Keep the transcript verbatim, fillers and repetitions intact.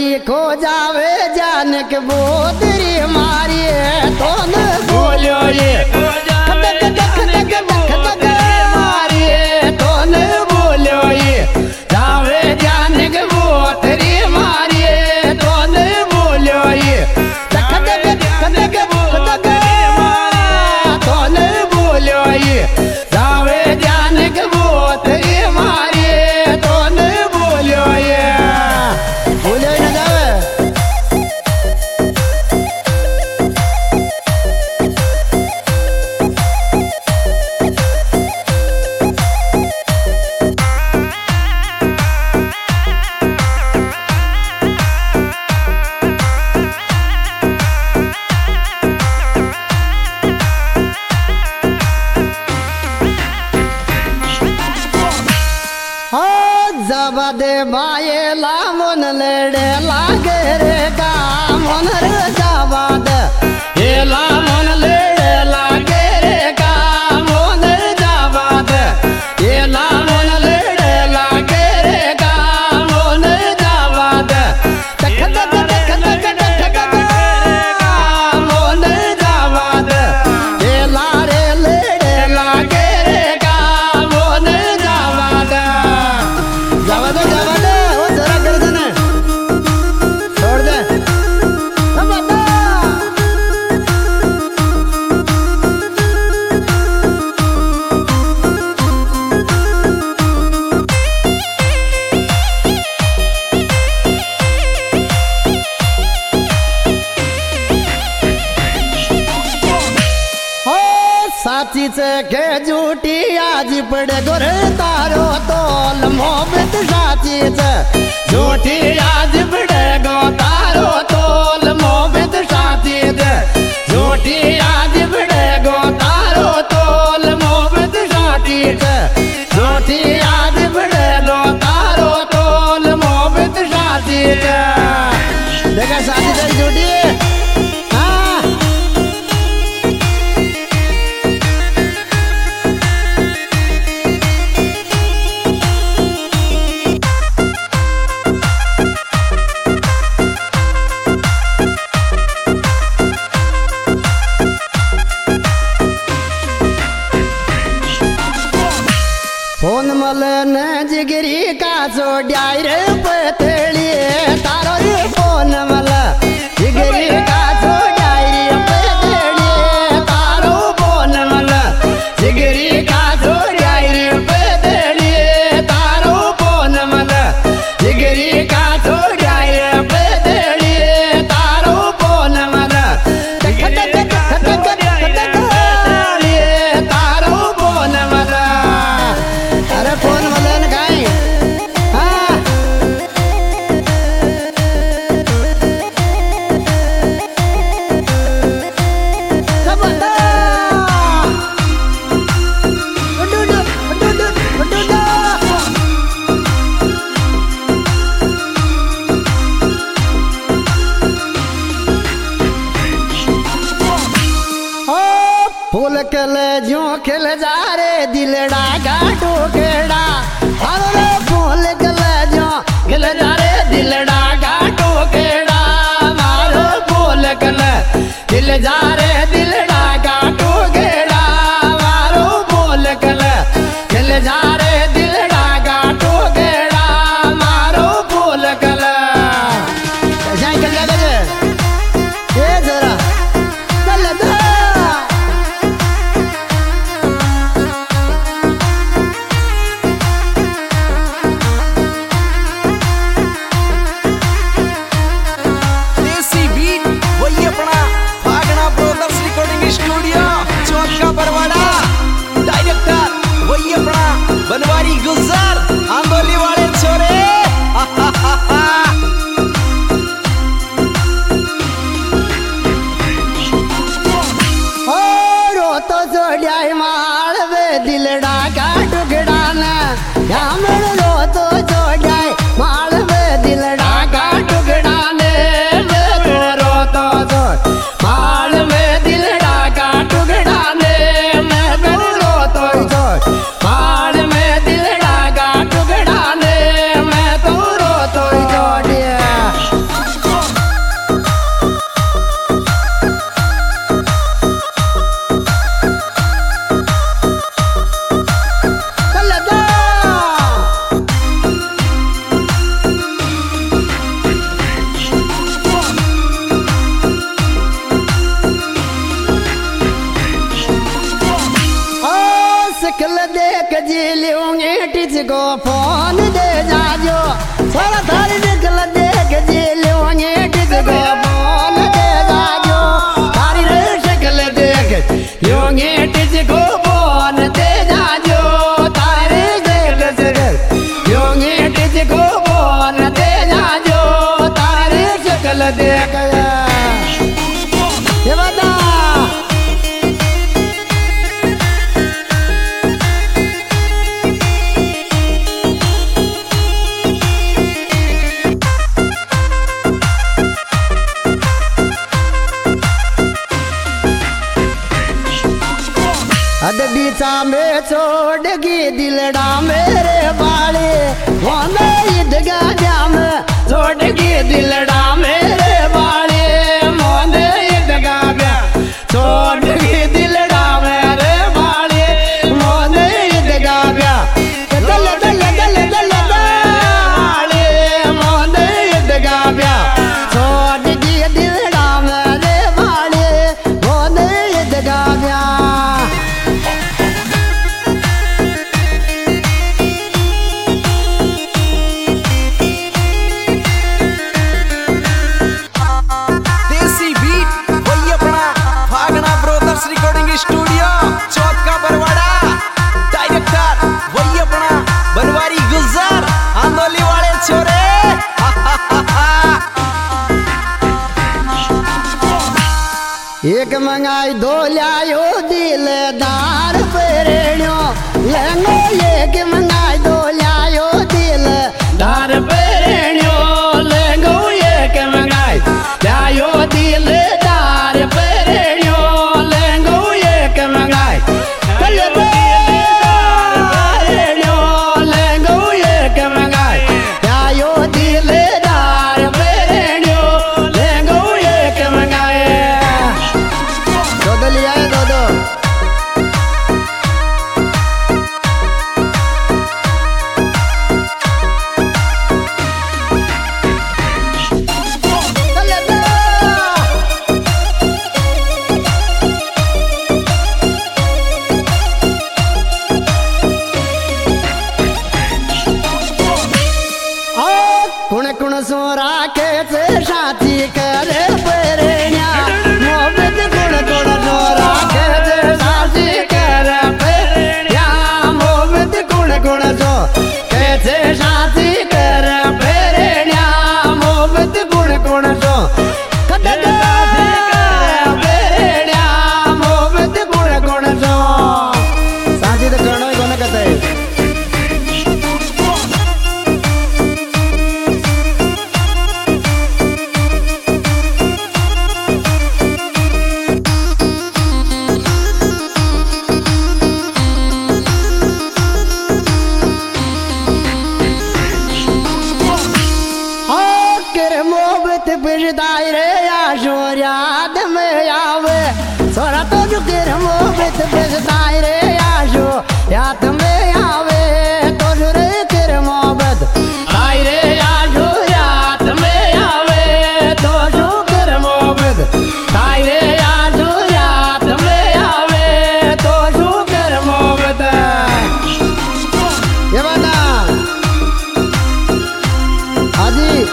खो जावे जान के बोतरी मारी तो न बोलो ये खदक खदक खदक खदक मारी तो न बोलो ये जावे जान के बोतरी मारी तो न बोलो ये खदक खदक खदक तो न बोलो ये जावे जान के बोतरी मारी तो न बोलो ये बोलो न जावे दे बायला मन लड़े लागे रे का मन रे जाबाद हेला मन लड़े लागे रे का मन जाबाद हेला मन लड़े लागे रे का मन जाबाद तक तक तक तक तक मन जाबाद हेला रे लड़े लागे रे का मन जाबाद जावा दे जावा दे वो जरा कर देना छोड़ दे अब बता साची से के झूठी आज पड़े गुर तारो तोल मोहब्बत साची से झूठी आज पड़े गो तारो तोल मोहब्बत साची से झूठी आज पड़े गो तारो तोल मोहब्बत साची से झूठी आज पड़े गो तारो तोल मोहब्बत साची से देखा साची से झूठी फोन मले न जिगरी का जोड़ाई रे पतली तारो रे फोन मले जिगरी का जोड़ाई रे पतली तारो फोन मले जिगरी का जोड़ाई रे पतली तारो फोन मले जिगरी का जोड़ाई रे पतली तारो फोन मले तक तक तक तक तारो फोन मले अरे फोन वाले ने गाय हाँ सब बता उडू उडू उडू उडू उडू फूल कले जो खिल जा रे दिलड़ा गाटो केड़ा अरे फूल कले जो खिल जा रे दिलड़ा गाटो केड़ा मारो फूल कले खिल जा रे दिलड़ा गाटो केड़ा मारो फूल कले खिल जा रे दिलड़ा गाटो केड़ा मारो फूल कले कैसा निकल जाएगा ये जरा चल दा किसको फोन दे जाजो थोड़ा थारी निकल देख जी लोगे किसको फोन दे जाजो थारी शक्ल देख लोगे किसको फोन दे जाजो थारी शक्ल लोगे किसको फोन दे जाजो थारी शक्ल देख ये बता अद बीचा में छोड़गी दिलड़ा मेरे बाले वाले ईदगा जाम छोड़गी दिलड़ा मेरे बाले मोने ईदगा ब्या छोड़गी दिलड़ा मेरे बाले मोने ईदगा ब्या दल दल दल दल बाले मोने ईदगा ब्या छोड़गी दिलड़ा मेरे बाले मोने ईदगा ब्या स्टूडियो चौका बरवाड़ा डायरेक्टर वही अपना बनवारी गुलजार आंदोली वाले छोरे एक मंगाई दो लायो दिल दा